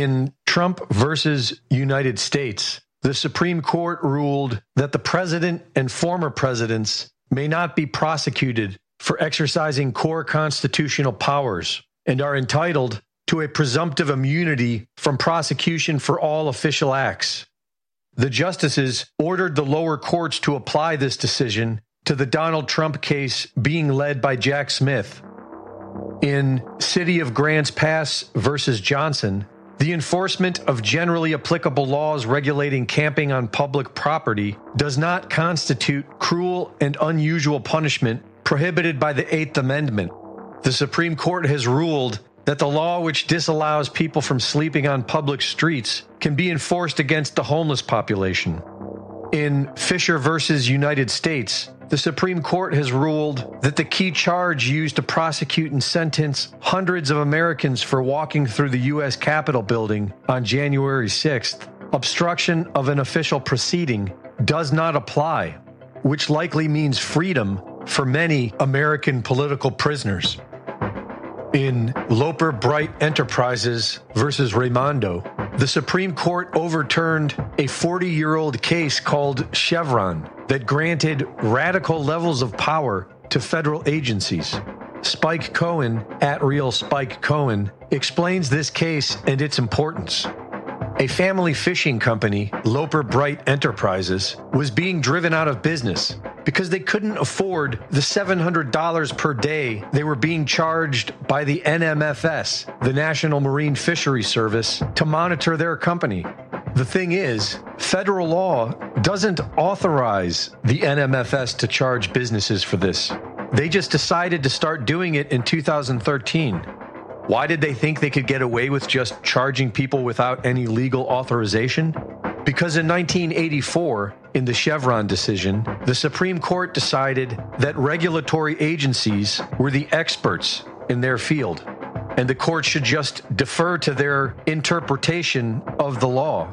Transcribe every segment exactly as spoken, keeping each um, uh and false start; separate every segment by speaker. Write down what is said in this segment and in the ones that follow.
Speaker 1: In Trump versus United States, the Supreme Court ruled that the president and former presidents may not be prosecuted for exercising core constitutional powers and are entitled to a presumptive immunity from prosecution for all official acts. The justices ordered the lower courts to apply this decision to the Donald Trump case being led by Jack Smith. In City of Grants Pass versus Johnson, the enforcement of generally applicable laws regulating camping on public property does not constitute cruel and unusual punishment prohibited by the Eighth Amendment. The Supreme Court has ruled that the law which disallows people from sleeping on public streets can be enforced against the homeless population. In Fisher versus United States, the Supreme Court has ruled that the key charge used to prosecute and sentence hundreds of Americans for walking through the U S Capitol building on January sixth, obstruction of an official proceeding, does not apply, which likely means freedom for many American political prisoners. In Loper Bright Enterprises versus Raimondo, the Supreme Court overturned a forty-year-old case called Chevron that granted radical levels of power to federal agencies. Spike Cohen, at Real Spike Cohen, explains this case and its importance. A family fishing company, Loper Bright Enterprises, was being driven out of business because they couldn't afford the seven hundred dollars per day they were being charged by the N M F S, the National Marine Fisheries Service, to monitor their company. The thing is, federal law doesn't authorize the N M F S to charge businesses for this. They just decided to start doing it in two thousand thirteen. Why did they think they could get away with just charging people without any legal authorization? Because in nineteen eighty-four, in the Chevron decision, the Supreme Court decided that regulatory agencies were the experts in their field, and the court should just defer to their interpretation of the law.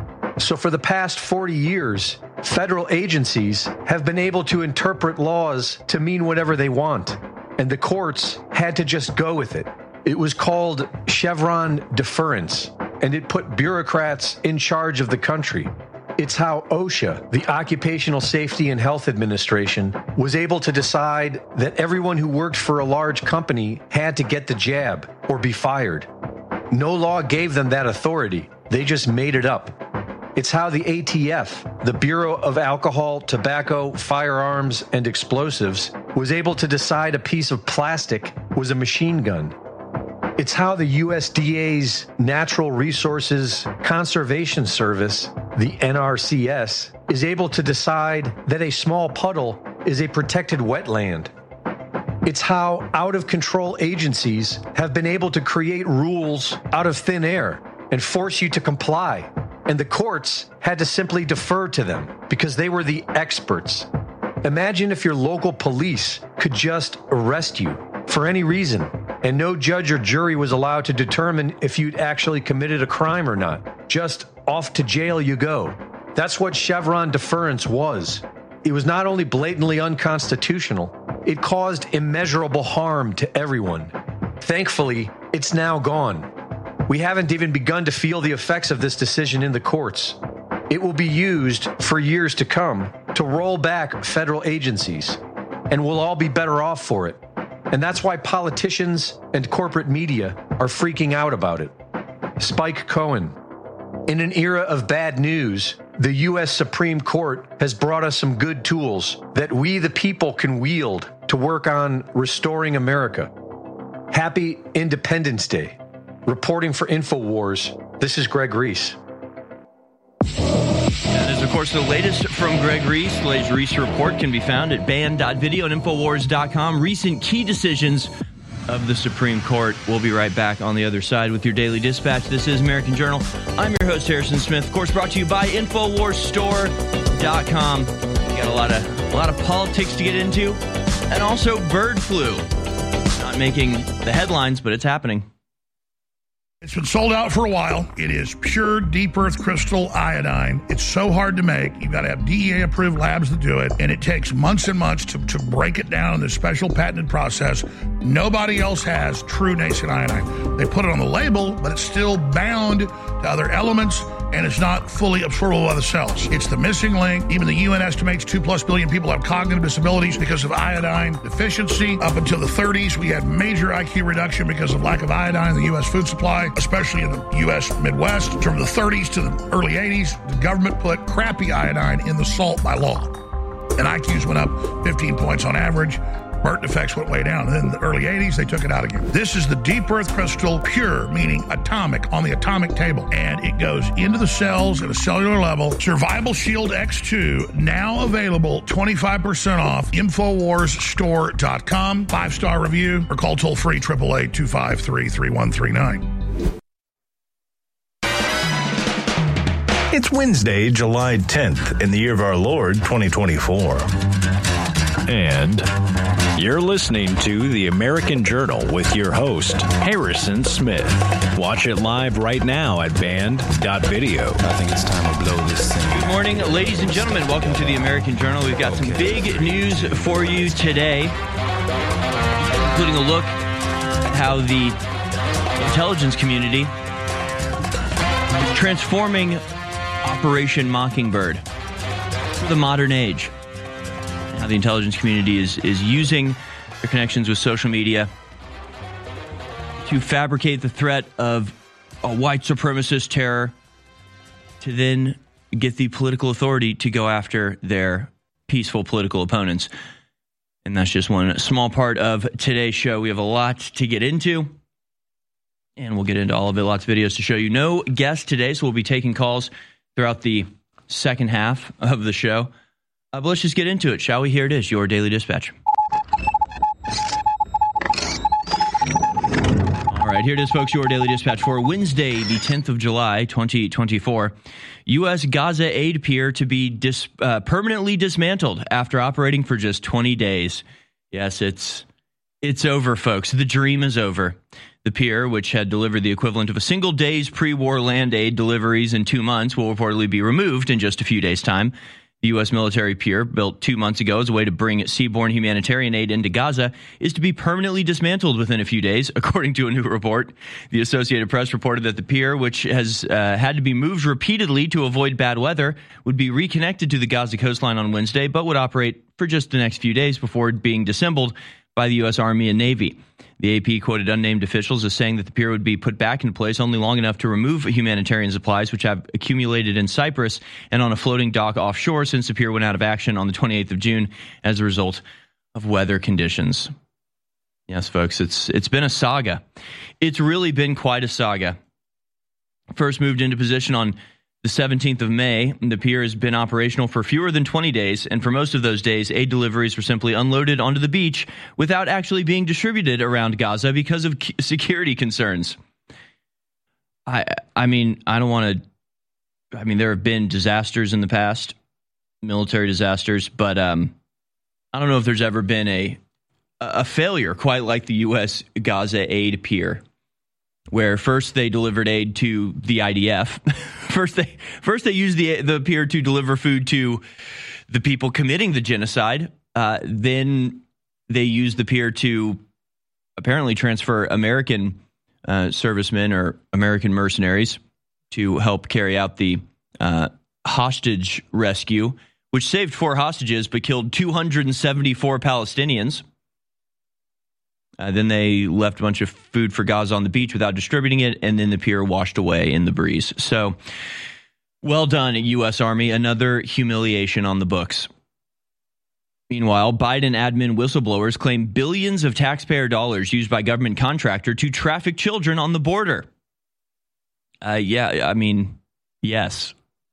Speaker 1: So for the past forty years, federal agencies have been able to interpret laws to mean whatever they want, and the courts had to just go with it. It was called Chevron deference, and it put bureaucrats in charge of the country. It's how OSHA, the Occupational Safety and Health Administration, was able to decide that everyone who worked for a large company had to get the jab or be fired. No law gave them that authority. They just made it up. It's how the A T F, the Bureau of Alcohol, Tobacco, Firearms, and Explosives, was able to decide a piece of plastic was a machine gun. It's how the U S D A's Natural Resources Conservation Service, the N R C S, is able to decide that a small puddle is a protected wetland. It's how out-of-control agencies have been able to create rules out of thin air and force you to comply, and the courts had to simply defer to them because they were the experts. Imagine if your local police could just arrest you for any reason, and no judge or jury was allowed to determine if you'd actually committed a crime or not. Just off to jail you go. That's what Chevron deference was. It was not only blatantly unconstitutional, it caused immeasurable harm to everyone. Thankfully, it's now gone. We haven't even begun to feel the effects of this decision in the courts. It will be used for years to come to roll back federal agencies, and we'll all be better off for it. And that's why politicians and corporate media are freaking out about it. Spike Cohen. In an era of bad news, the U S Supreme Court has brought us some good tools that we the people can wield to work on restoring America. Happy Independence Day. Reporting for InfoWars, this is Greg Reese.
Speaker 2: That is, of course, the latest from Greg Reese. The latest Reese report can be found at band dot video and infowars dot com. Recent key decisions of the Supreme Court. We'll be right back on the other side with your Daily Dispatch. This is American Journal. I'm your host, Harrison Smith. Of course, brought to you by infowars store dot com. We got a lot of a lot of politics to get into, and also bird flu. It's not making the headlines, but it's happening.
Speaker 3: It's been sold out for a while. It is pure deep earth crystal iodine. It's so hard to make. You've got to have D E A approved labs to do it. And it takes months and months to, to break it down in this special patented process. Nobody else has true nascent iodine. They put it on the label, but it's still bound to other elements, and it's not fully absorbable by the cells. It's the missing link. Even the U N estimates two plus billion people have cognitive disabilities because of iodine deficiency. Up until the thirties, we had major I Q reduction because of lack of iodine in the U S food supply, especially in the U S Midwest. From the thirties to the early eighties, the government put crappy iodine in the salt by law. And I Qs went up fifteen points on average. Burton effects went way down. And then in the early eighties, they took it out again. This is the deep earth crystal, pure, meaning atomic, on the atomic table. And it goes into the cells at a cellular level. Survival Shield X two, now available, twenty-five percent off, Infowars Store dot com. Five-star review, or call toll-free, eight eight eight, two five three, three one three nine.
Speaker 4: It's Wednesday, July tenth, in the year of our Lord, twenty twenty-four. And you're listening to The American Journal with your host, Harrison Smith. Watch it live right now at band dot video.
Speaker 5: I think it's time to blow this thing.
Speaker 2: Good morning, ladies and gentlemen. Welcome to The American Journal. We've got some big news for you today, including a look at how the intelligence community is transforming Operation Mockingbird for the modern age. How the intelligence community is, is using their connections with social media to fabricate the threat of a white supremacist terror to then get the political authority to go after their peaceful political opponents. And that's just one small part of today's show. We have a lot to get into, and we'll get into all of it. Lots of videos to show you. No guest today, so we'll be taking calls throughout the second half of the show. Uh, but let's just get into it, shall we? Here it is, your Daily Dispatch. All right, here it is, folks, your Daily Dispatch for Wednesday, the tenth of July, twenty twenty-four. U S Gaza aid pier to be dis- uh, permanently dismantled after operating for just twenty days. Yes, it's it's over, folks. The dream is over. The pier, which had delivered the equivalent of a single day's pre-war land aid deliveries in two months, will reportedly be removed in just a few days' time. The U S military pier, built two months ago as a way to bring seaborne humanitarian aid into Gaza, is to be permanently dismantled within a few days, according to a new report. The Associated Press reported that the pier, which has uh, had to be moved repeatedly to avoid bad weather, would be reconnected to the Gaza coastline on Wednesday, but would operate for just the next few days before being disassembled by the U S Army and Navy. The A P quoted unnamed officials as saying that the pier would be put back in place only long enough to remove humanitarian supplies which have accumulated in Cyprus and on a floating dock offshore since the pier went out of action on the twenty-eighth of June as a result of weather conditions. Yes, folks, it's it's been a saga. It's really been quite a saga. First moved into position on the seventeenth of May, the pier has been operational for fewer than twenty days, and for most of those days, aid deliveries were simply unloaded onto the beach without actually being distributed around Gaza because of security concerns. I I mean, I don't want to... I mean, there have been disasters in the past, military disasters, but um, I don't know if there's ever been a a failure quite like the U S Gaza aid pier, where first they delivered aid to the I D F. first they first they used the the pier to deliver food to the people committing the genocide. Uh, then they used the pier to apparently transfer American uh, servicemen or American mercenaries to help carry out the uh, hostage rescue, which saved four hostages but killed two hundred seventy-four Palestinians. Uh, then they left a bunch of food for Gaza on the beach without distributing it, and then the pier washed away in the breeze. So, well done, U S Army. Another humiliation on the books. Meanwhile, Biden admin whistleblowers claim billions of taxpayer dollars used by government contractor to traffic children on the border. Uh, yeah, I mean, yes.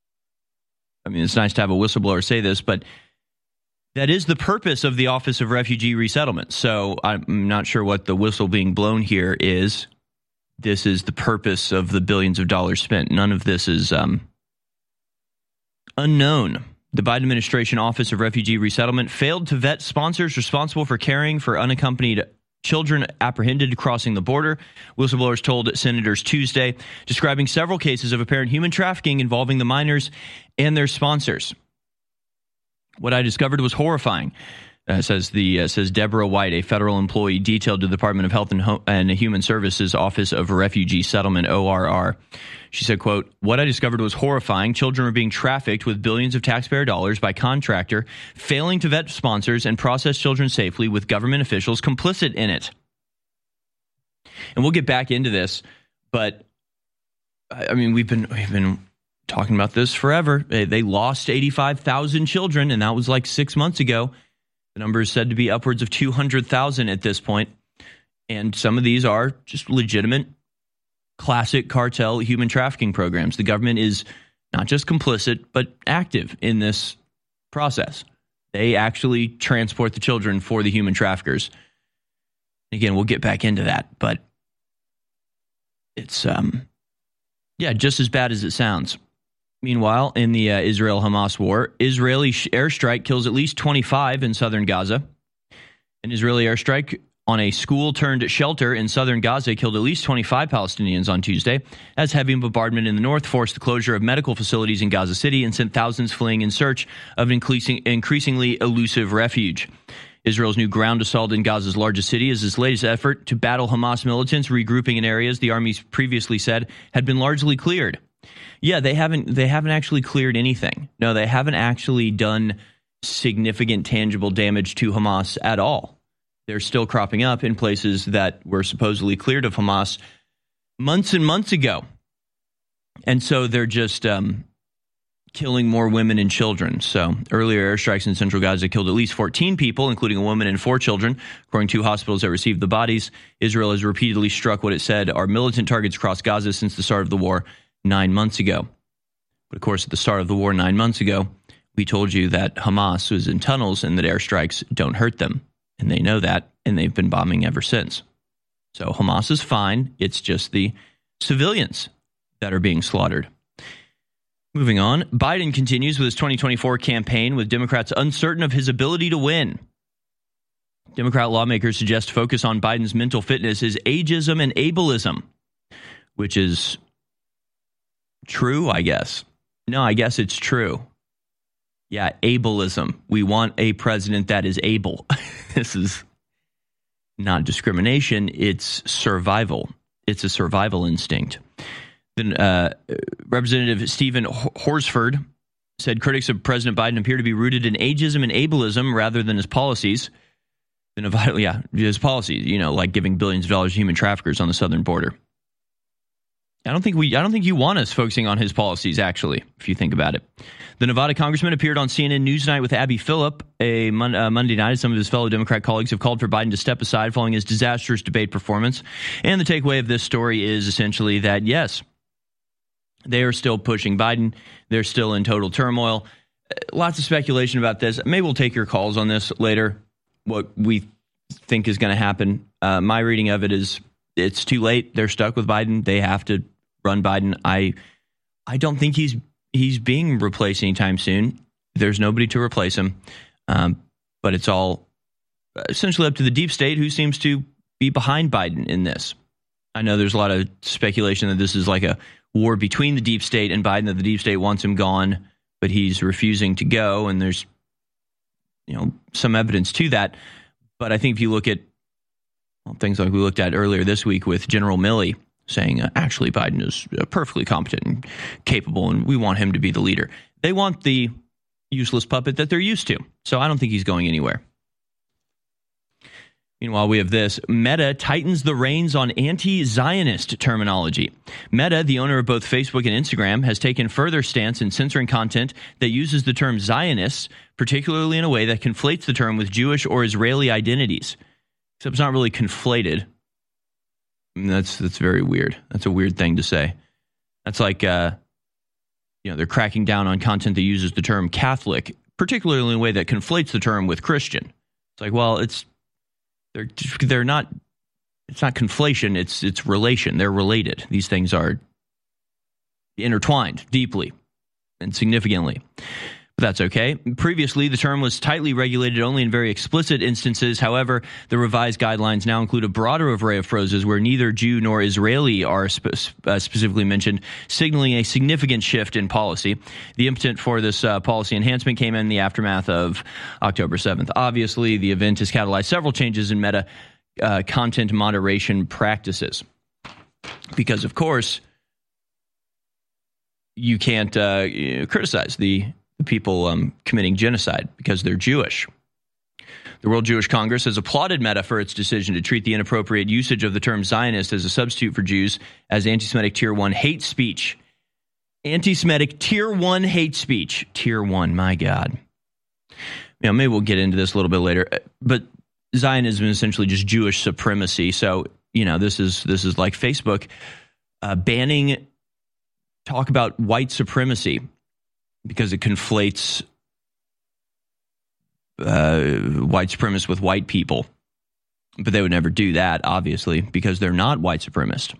Speaker 2: I mean, it's nice to have a whistleblower say this, but that is the purpose of the Office of Refugee Resettlement. So I'm not sure what the whistle being blown here is. This is the purpose of the billions of dollars spent. None of this is um, unknown. The Biden administration Office of Refugee Resettlement failed to vet sponsors responsible for caring for unaccompanied children apprehended crossing the border, whistleblowers told senators Tuesday, describing several cases of apparent human trafficking involving the minors and their sponsors. What I discovered was horrifying, uh, says the uh, says Deborah White, a federal employee detailed to the Department of Health and, Ho- and Human Services Office of Refugee Settlement, O R R. She said, quote, "What I discovered was horrifying. Children are being trafficked with billions of taxpayer dollars by contractor, failing to vet sponsors and process children safely with government officials complicit in it." And we'll get back into this, but I mean, we've been we've been talking about this forever. They, they lost eighty-five thousand children, and that was like six months ago. The number is said to be upwards of two hundred thousand at this point. And some of these are just legitimate, classic cartel human trafficking programs. The government is not just complicit, but active in this process. They actually transport the children for the human traffickers. Again, we'll get back into that, but it's, um, yeah, just as bad as it sounds. Meanwhile, in the uh, Israel-Hamas war, Israeli sh- airstrike kills at least twenty-five in southern Gaza. An Israeli airstrike on a school-turned-shelter in southern Gaza killed at least twenty-five Palestinians on Tuesday, as heavy bombardment in the north forced the closure of medical facilities in Gaza City and sent thousands fleeing in search of an increasing, increasingly elusive refuge. Israel's new ground assault in Gaza's largest city is its latest effort to battle Hamas militants regrouping in areas the army previously said had been largely cleared. Yeah, they haven't they haven't actually cleared anything. No, they haven't actually done significant tangible damage to Hamas at all. They're still cropping up in places that were supposedly cleared of Hamas months and months ago. And so they're just um, killing more women and children. So earlier airstrikes in central Gaza killed at least fourteen people, including a woman and four children, according to hospitals that received the bodies. Israel has repeatedly struck what it said are militant targets across Gaza since the start of the war nine months ago. But of course, at the start of the war nine months ago, we told you that Hamas was in tunnels and that airstrikes don't hurt them. And they know that, and they've been bombing ever since. So Hamas is fine. It's just the civilians that are being slaughtered. Moving on, Biden continues with his twenty twenty-four campaign with Democrats uncertain of his ability to win. Democrat lawmakers suggest focus on Biden's mental fitness is ageism and ableism, which is true, I guess. No, I guess it's true. Yeah, ableism. We want a president that is able. This is not discrimination. It's survival. It's a survival instinct. Then uh, Representative Stephen Horsford said critics of President Biden appear to be rooted in ageism and ableism rather than his policies. Then, yeah, his policies, you know, like giving billions of dollars to human traffickers on the southern border. I don't think we. I don't think you want us focusing on his policies, actually, if you think about it. The Nevada congressman appeared on C N N Newsnight with Abby Phillip a mon- uh, Monday night. Some of his fellow Democrat colleagues have called for Biden to step aside following his disastrous debate performance. And the takeaway of this story is essentially that, yes, they are still pushing Biden. They're still in total turmoil. Lots of speculation about this. Maybe we'll take your calls on this later, what we think is going to happen. Uh, my reading of it is it's too late. They're stuck with Biden. They have to run Biden. I I don't think he's he's being replaced anytime soon. There's nobody to replace him. Um, but it's all essentially up to the deep state, who seems to be behind Biden in this. I know there's a lot of speculation that this is like a war between the deep state and Biden, that the deep state wants him gone, but he's refusing to go. And there's, you know, some evidence to that. But I think if you look at well, things like we looked at earlier this week with General Milley saying, uh, actually, Biden is uh, perfectly competent and capable, and we want him to be the leader. They want the useless puppet that they're used to. So I don't think he's going anywhere. Meanwhile, we have this. Meta tightens the reins on anti-Zionist terminology. Meta, the owner of both Facebook and Instagram, has taken further stance in censoring content that uses the term Zionists, particularly in a way that conflates the term with Jewish or Israeli identities. Except it's not really conflated. I mean, that's that's very weird. That's a weird thing to say. That's like, uh, you know, they're cracking down on content that uses the term Catholic, particularly in a way that conflates the term with Christian. It's like, well, it's they're they're not. It's not conflation. It's it's relation. They're related. These things are intertwined deeply and significantly. But That's okay. Previously, the term was tightly regulated only in very explicit instances. However, the revised guidelines now include a broader array of phrases where neither Jew nor Israeli are spe- uh, specifically mentioned, signaling a significant shift in policy. The impetus for this uh, policy enhancement came in the aftermath of October seventh. Obviously, the event has catalyzed several changes in Meta uh, content moderation practices. Because, of course, you can't uh, criticize the people um, committing genocide because they're Jewish. The World Jewish Congress has applauded Meta for its decision to treat the inappropriate usage of the term Zionist as a substitute for Jews as anti-Semitic tier one hate speech. Anti-Semitic tier one hate speech. Tier one, my God. You know, maybe we'll get into this a little bit later, but Zionism is essentially just Jewish supremacy. So, you know, this is this is like Facebook uh, banning talk about white supremacy because it conflates uh, white supremacists with white people. But they would never do that, obviously, because they're not white supremacists.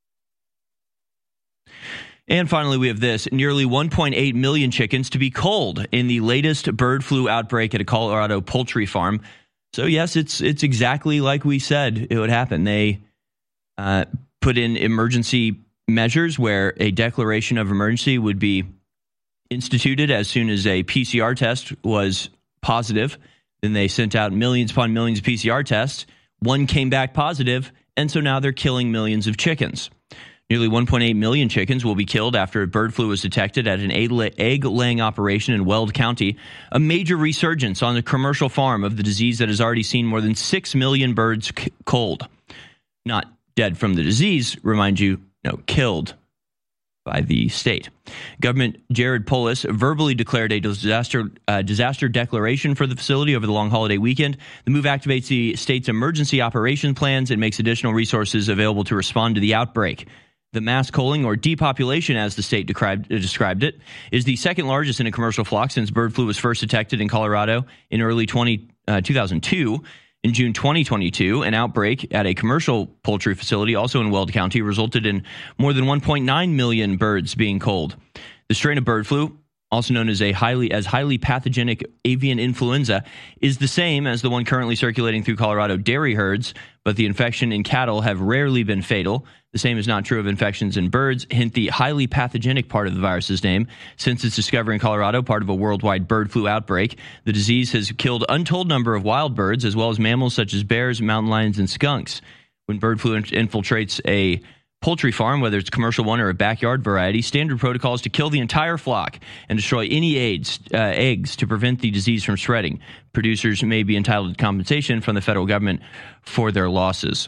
Speaker 2: And finally, we have this. Nearly one point eight million chickens to be culled in the latest bird flu outbreak at a Colorado poultry farm. So, yes, it's it's exactly like we said it would happen. They uh, put in emergency measures where a declaration of emergency would be instituted as soon as a P C R test was positive. Then they sent out millions upon millions of P C R tests. One came back positive, and so now they're killing millions of chickens. Nearly one point eight million chickens will be killed after bird flu was detected at an egg-laying operation in Weld County, a major resurgence on the commercial farm of the disease that has already seen more than six million birds c- culled. Not dead from the disease, remind you, no, killed by the state. Government Jared Polis verbally declared a disaster uh, disaster declaration for the facility over the long holiday weekend. The move activates the state's emergency operation plans and makes additional resources available to respond to the outbreak. The mass culling, or depopulation as the state described, uh, described it, is the second largest in a commercial flock since bird flu was first detected in Colorado in early twenty, uh, two thousand two. In June twenty twenty-two, an outbreak at a commercial poultry facility, also in Weld County, resulted in more than one point nine million birds being culled. The strain of bird flu, also known as a highly as highly pathogenic avian influenza, is the same as the one currently circulating through Colorado dairy herds, but the infection in cattle have rarely been fatal. The same is not true of infections in birds, hint the highly pathogenic part of the virus's name. Since its discovery in Colorado, part of a worldwide bird flu outbreak, the disease has killed untold number of wild birds, as well as mammals such as bears, mountain lions, and skunks. When bird flu infiltrates a poultry farm, whether it's a commercial one or a backyard variety, standard protocol is to kill the entire flock and destroy any eggs, uh, eggs to prevent the disease from spreading. Producers may be entitled to compensation from the federal government for their losses.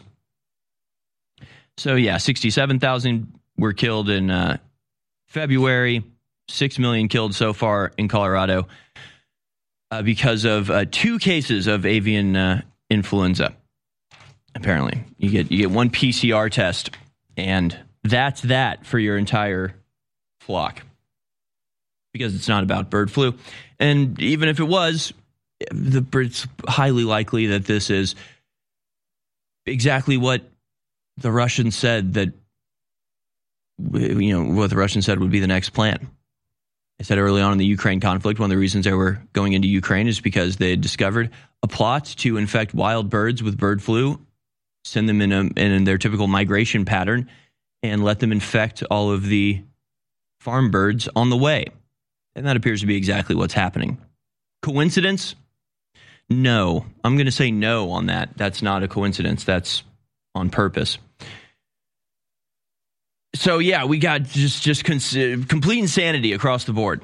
Speaker 2: So, yeah, sixty-seven thousand were killed in uh, February, six million killed so far in Colorado uh, because of uh, two cases of avian uh, influenza. Apparently, you get you get one P C R test, and that's that for your entire flock, because it's not about bird flu. And even if it was, the, it's highly likely that this is exactly what the Russians said that, you know, what the Russians said would be the next plan. They said early on in the Ukraine conflict, one of the reasons they were going into Ukraine is because they had discovered a plot to infect wild birds with bird flu, send them in, a, in their typical migration pattern, and let them infect all of the farm birds on the way. And that appears to be exactly what's happening. Coincidence? No. I'm going to say no on that. That's not a coincidence. That's on purpose. So, yeah, we got just, just cons- complete insanity across the board.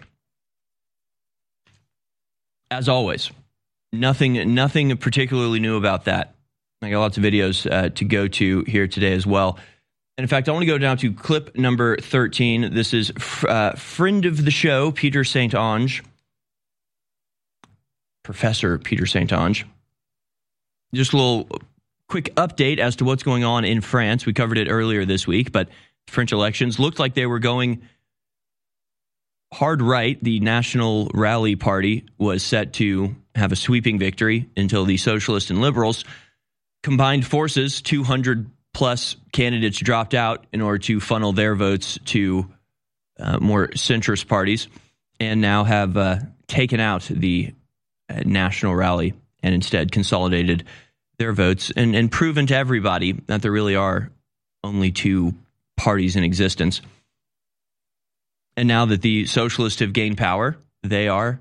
Speaker 2: As always. Nothing, nothing particularly new about that. I got lots of videos uh, to go to here today as well. And in fact, I want to go down to clip number thirteen. This is uh, friend of the show, Peter Saint Onge. Professor Peter Saint Onge. Just a little quick update as to what's going on in France. We covered it earlier this week, but French elections looked like they were going hard right. The National Rally Party was set to have a sweeping victory until the Socialists and Liberals combined forces. Two hundred plus candidates dropped out in order to funnel their votes to uh, more centrist parties, and now have uh, taken out the uh, national rally and instead consolidated their votes and, and proven to everybody that there really are only two parties in existence. And now that the socialists have gained power, they are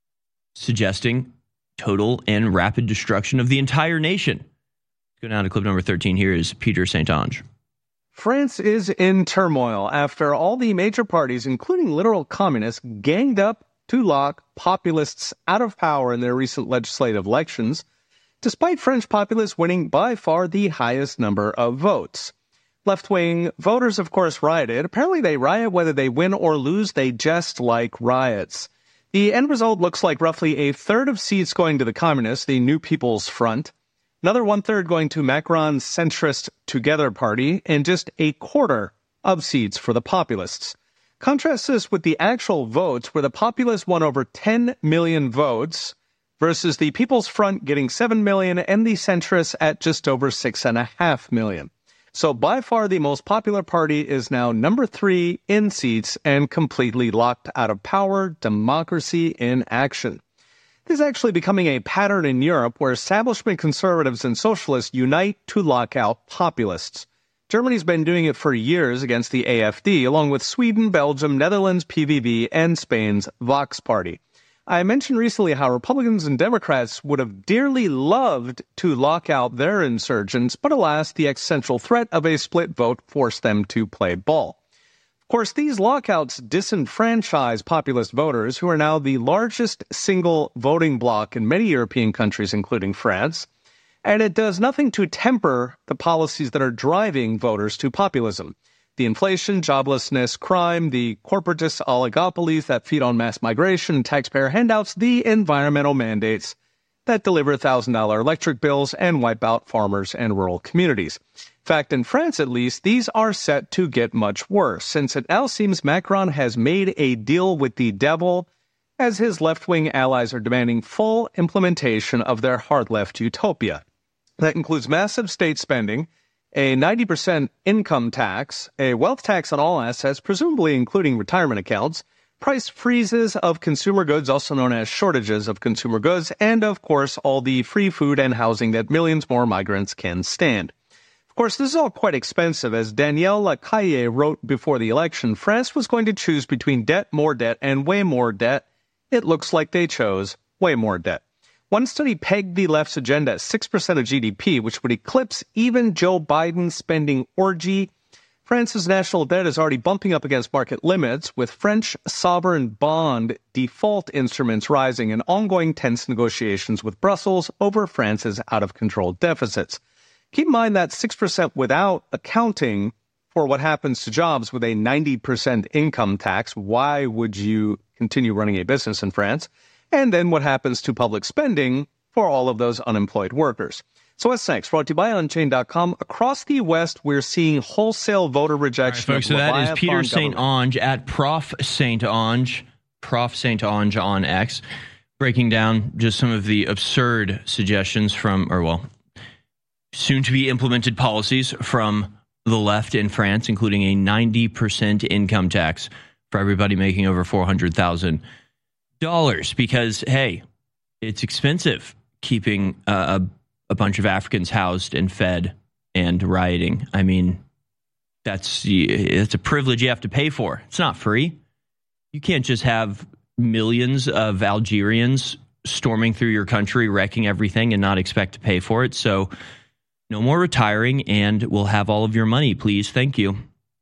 Speaker 2: suggesting total and rapid destruction of the entire nation. Let's go down to clip number thirteen. Here is Peter Saint-Onge.
Speaker 6: France is in turmoil after all the major parties, including literal communists, ganged up to lock populists out of power in their recent legislative elections, despite French populists winning by far the highest number of votes. Left-wing voters, of course, rioted. Apparently they riot whether they win or lose. They just like riots. The end result looks like roughly a third of seats going to the communists, the New People's Front, another one-third going to Macron's centrist Together party, and just a quarter of seats for the populists. Contrast this with the actual votes, where the populists won over ten million votes, versus the People's Front getting seven million and the centrists at just over six point five million. So by far the most popular party is now number three in seats and completely locked out of power. Democracy in action. This is actually becoming a pattern in Europe where establishment conservatives and socialists unite to lock out populists. Germany's been doing it for years against the A F D, along with Sweden, Belgium, Netherlands, P V V, and Spain's Vox Party. I mentioned recently how Republicans and Democrats would have dearly loved to lock out their insurgents, but alas, the existential threat of a split vote forced them to play ball. Of course, these lockouts disenfranchise populist voters, who are now the largest single voting bloc in many European countries, including France, and it does nothing to temper the policies that are driving voters to populism. The inflation, joblessness, crime, the corporatist oligopolies that feed on mass migration and taxpayer handouts, the environmental mandates that deliver one thousand dollars electric bills and wipe out farmers and rural communities. In fact, in France at least, these are set to get much worse, since it now seems Macron has made a deal with the devil, as his left-wing allies are demanding full implementation of their hard-left utopia. That includes massive state spending, a ninety percent income tax, a wealth tax on all assets, presumably including retirement accounts, price freezes of consumer goods, also known as shortages of consumer goods, and, of course, all the free food and housing that millions more migrants can stand. Of course, this is all quite expensive. As Danielle Lacaille wrote before the election, France was going to choose between debt, more debt, and way more debt. It looks like they chose way more debt. One study pegged the left's agenda at six percent of G D P, which would eclipse even Joe Biden's spending orgy. France's national debt is already bumping up against market limits, with French sovereign bond default instruments rising and ongoing tense negotiations with Brussels over France's out-of-control deficits. Keep in mind that six percent without accounting for what happens to jobs with a ninety percent income tax. Why would you continue running a business in France? And then what happens to public spending for all of those unemployed workers. So what's next? Brought to you by Unchained dot com. Across the West, we're seeing wholesale voter rejection.
Speaker 2: All right, folks, so that is Peter Saint-Onge at Prof Saint-Onge, Prof Saint-Onge on X, breaking down just some of the absurd suggestions from, or well, soon-to-be implemented policies from the left in France, including a ninety percent income tax for everybody making over four hundred thousand dollars. Because, hey, it's expensive keeping uh, a a bunch of Africans housed and fed and rioting. I mean, that's it's a privilege you have to pay for. It's not free. You can't just have millions of Algerians storming through your country, wrecking everything, and not expect to pay for it. So no more retiring, and we'll have all of your money, please. Thank you.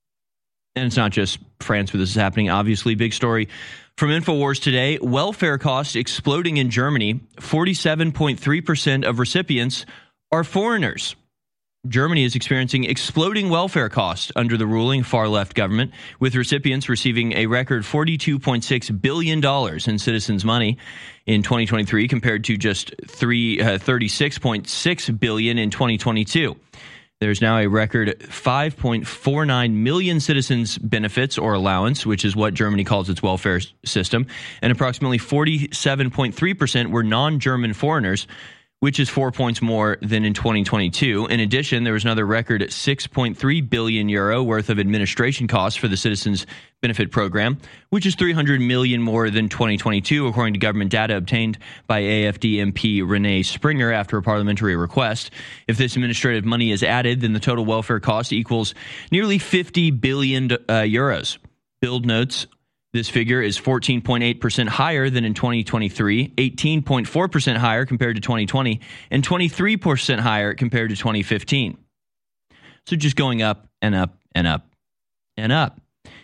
Speaker 2: And it's not just France where this is happening. Obviously, big story from InfoWars today. Welfare costs exploding in Germany. forty-seven point three percent of recipients are foreigners. Germany is experiencing exploding welfare costs under the ruling far-left government, with recipients receiving a record forty-two point six billion dollars in citizens' money in twenty twenty-three, compared to just thirty-six point six billion dollars in twenty twenty-two. There's now a record five point four nine million citizens' benefits or allowance, which is what Germany calls its welfare system, and approximately forty-seven point three percent were non-German foreigners, which is four points more than in twenty twenty-two. In addition, there was another record at six point three billion euro worth of administration costs for the Citizens Benefit Program, which is three hundred million more than twenty twenty-two, according to government data obtained by A F D M P Renee Springer after a parliamentary request. If this administrative money is added, then the total welfare cost equals nearly fifty billion uh, euros. Build notes this figure is fourteen point eight percent higher than in twenty twenty-three, eighteen point four percent higher compared to twenty twenty, and twenty-three percent higher compared to twenty fifteen. So just going up and up and up and up.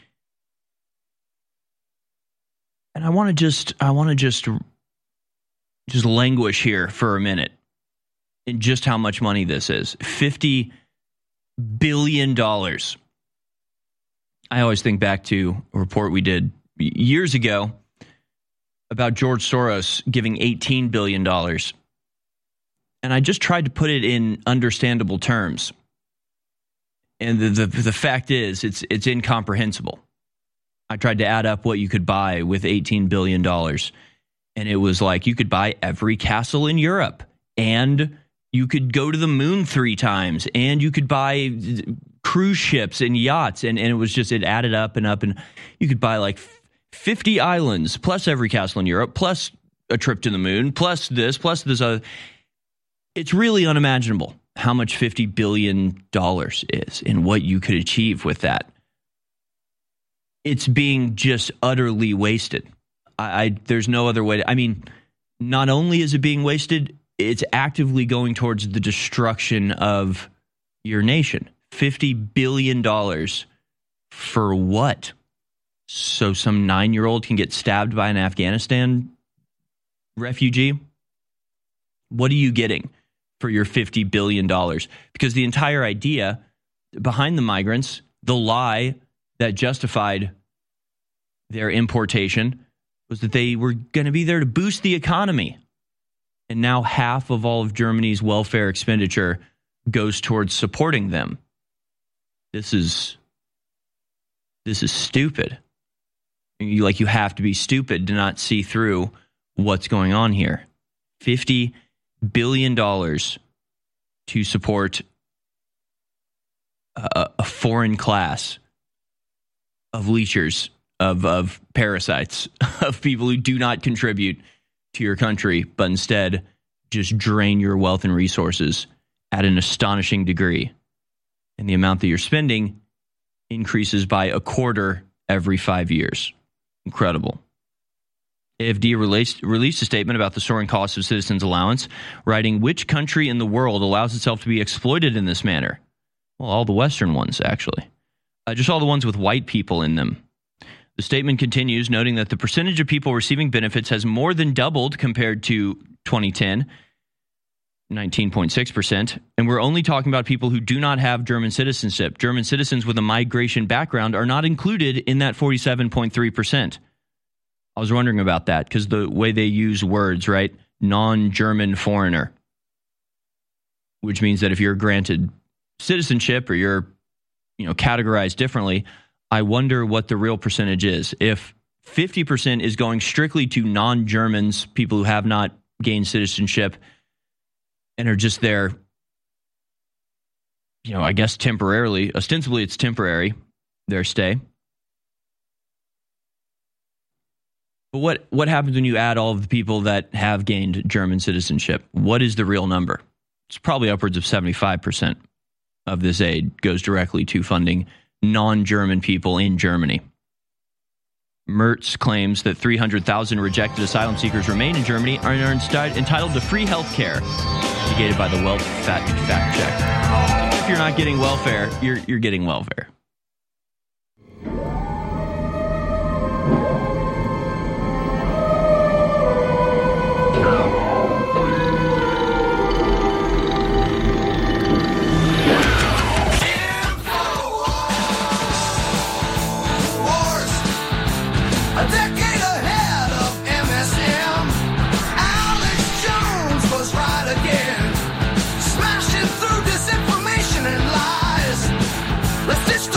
Speaker 2: And I want to just I want to just just languish here for a minute in just how much money this is. fifty billion dollars. I always think back to a report we did years ago about George Soros giving eighteen billion dollars. And I just tried to put it in understandable terms. And the, the, the fact is, it's it's incomprehensible. I tried to add up what you could buy with eighteen billion dollars. And it was like you could buy every castle in Europe. And you could go to the moon three times. And you could buy cruise ships and yachts. And, and it was just, it added up and up. And you could buy like fifty islands, plus every castle in Europe, plus a trip to the moon, plus this, plus this other. It's really unimaginable how much fifty billion dollars is and what you could achieve with that. It's being just utterly wasted. I, I there's no other way to, I mean, not only is it being wasted, it's actively going towards the destruction of your nation. fifty billion dollars for what? So some nine-year-old can get stabbed by an Afghanistan refugee? What are you getting for your fifty billion dollars? Because the entire idea behind the migrants, the lie that justified their importation, was that they were going to be there to boost the economy. And now half of all of Germany's welfare expenditure goes towards supporting them. This is this is stupid. You, like you have to be stupid to not see through what's going on here. fifty billion dollars to support a, a foreign class of leechers, of, of parasites, of people who do not contribute to your country, but instead just drain your wealth and resources at an astonishing degree. And the amount that you're spending increases by a quarter every five years. Incredible. A F D released, released a statement about the soaring cost of citizens' allowance, writing, which country in the world allows itself to be exploited in this manner? Well, all the Western ones, actually. Uh, just all the ones with white people in them. The statement continues, noting that the percentage of people receiving benefits has more than doubled compared to twenty ten, nineteen point six percent. And we're only talking about people who do not have German citizenship. German citizens with a migration background are not included in that forty-seven point three percent. I was wondering about that because the way they use words, right? Non-German foreigner, which means that if you're granted citizenship or you're, you know, categorized differently, I wonder what the real percentage is. If fifty percent is going strictly to non-Germans, people who have not gained citizenship and are just there, you know, I guess temporarily, ostensibly it's temporary, their stay. But what, what happens when you add all of the people that have gained German citizenship? What is the real number? It's probably upwards of seventy-five percent of this aid goes directly to funding non-German people in Germany. Merz claims that three hundred thousand rejected asylum seekers remain in Germany and are instead entitled to free health care, negated by the Wealth Fact Check. If you're not getting welfare, you're you're getting welfare.
Speaker 7: Let's ditch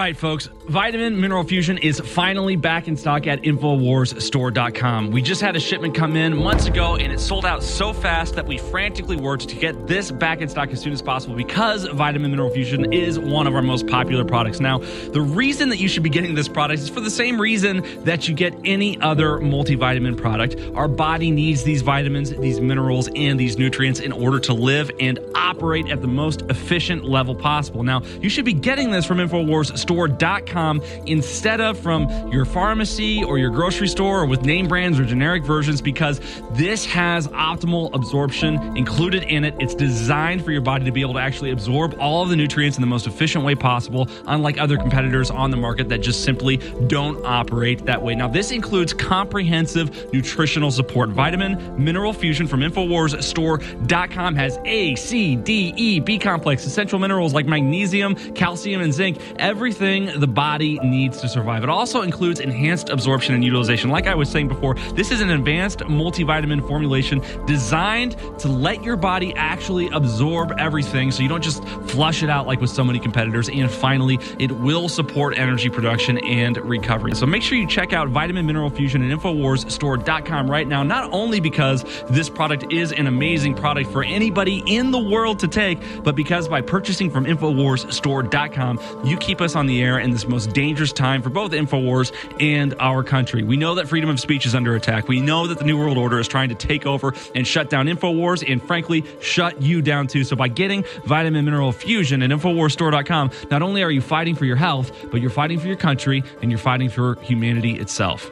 Speaker 7: right, folks. Vitamin Mineral Fusion is finally back in stock at Infowars Store dot com. We just had a shipment come in months ago, and it sold out so fast that we frantically worked to get this back in stock as soon as possible because Vitamin Mineral Fusion is one of our most popular products. Now, the reason that you should be getting this product is for the same reason that you get any other multivitamin product. Our body needs these vitamins, these minerals, and these nutrients in order to live and operate at the most efficient level possible. Now, you should be getting this from Infowars Store dot com instead of from your pharmacy or your grocery store or with name brands or generic versions, because this has optimal absorption included in it. It's designed for your body to be able to actually absorb all of the nutrients in the most efficient way possible, unlike other competitors on the market that just simply don't operate that way. Now, this includes comprehensive nutritional support. Vitamin Mineral Fusion from Infowars Store dot com has A, C, D, E, B complex, essential minerals like magnesium, calcium, and zinc, everything the body needs to survive. It also includes enhanced absorption and utilization. Like I was saying before, this is an advanced multivitamin formulation designed to let your body actually absorb everything so you don't just flush it out like with so many competitors. And finally, it will support energy production and recovery. So make sure you check out Vitamin Mineral Fusion at Infowars Store dot com right now, not only because this product is an amazing product for anybody in the world to take, but because by purchasing from Infowars Store dot com, you keep us on the air in this most dangerous time for both Infowars and our country. We know that freedom of speech is under attack. We know that the New World Order is trying to take over and shut down Infowars and, frankly, shut you down too. So by getting Vitamin Mineral Fusion at Infowars Store dot com, not only are you fighting for your health, but you're fighting for your country and you're fighting for humanity itself.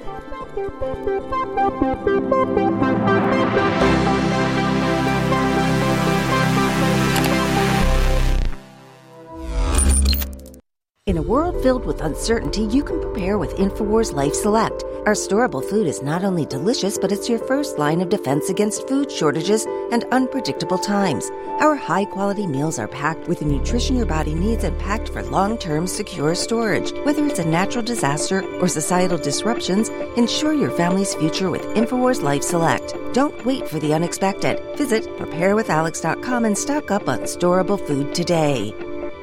Speaker 8: In a world filled with uncertainty, you can prepare with Infowars Life Select. Our storable food is not only delicious, but it's your first line of defense against food shortages and unpredictable times. Our high-quality meals are packed with the nutrition your body needs and packed for long-term secure storage. Whether it's a natural disaster or societal disruptions, ensure your family's future with Infowars Life Select. Don't wait for the unexpected. Visit prepare with alex dot com and stock up on storable food today.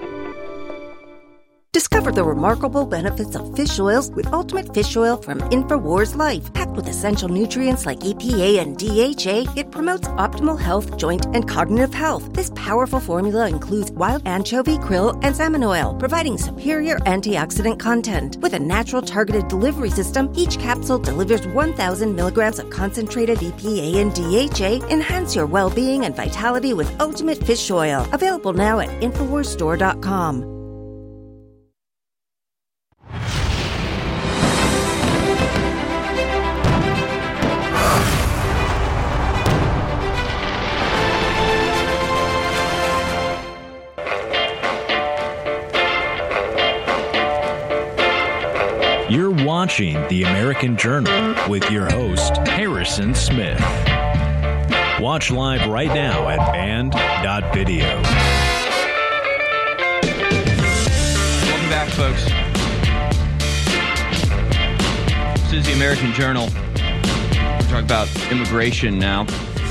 Speaker 8: Discover the remarkable benefits of fish oils with Ultimate Fish Oil from Infowars Life. Packed with essential nutrients like E P A and D H A, it promotes optimal health, joint, and cognitive health. This powerful formula includes wild anchovy, krill, and salmon oil, providing superior antioxidant content. With a natural targeted delivery system, each capsule delivers one thousand milligrams of concentrated E P A and D H A. Enhance your well-being and vitality with Ultimate Fish Oil. Available now at Infowars Store dot com.
Speaker 4: You're watching The American Journal with your host, Harrison Smith. Watch live right now at band dot video.
Speaker 2: Welcome back, folks. This is The American Journal. We're talking about immigration now.